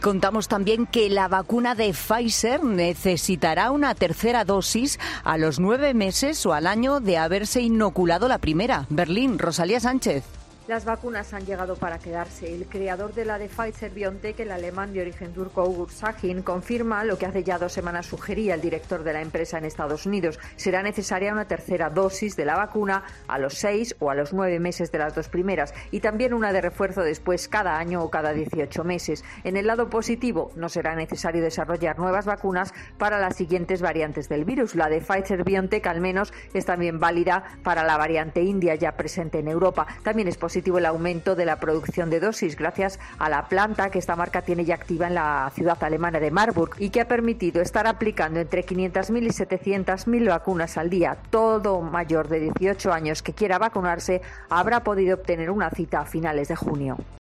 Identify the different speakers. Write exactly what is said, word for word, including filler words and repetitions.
Speaker 1: Contamos también que la vacuna de Pfizer necesitará una tercera dosis a los nueve meses o al año de haberse inoculado la primera. Berlín, Rosalía Sánchez.
Speaker 2: Las vacunas han llegado para quedarse. El creador de la de Pfizer-BioNTech, el alemán de origen turco Ugur Sahin, confirma lo que hace ya dos semanas sugería el director de la empresa en Estados Unidos. Será necesaria una tercera dosis de la vacuna a los seis o a los nueve meses de las dos primeras y también una de refuerzo después cada año o cada dieciocho meses. En el lado positivo, no será necesario desarrollar nuevas vacunas para las siguientes variantes del virus. La de Pfizer-BioNTech al menos es también válida para la variante india ya presente en Europa. También es positivo el aumento de la producción de dosis gracias a la planta que esta marca tiene ya activa en la ciudad alemana de Marburg y que ha permitido estar aplicando entre quinientas mil y setecientas mil vacunas al día. Todo mayor de dieciocho años que quiera vacunarse habrá podido obtener una cita a finales de junio.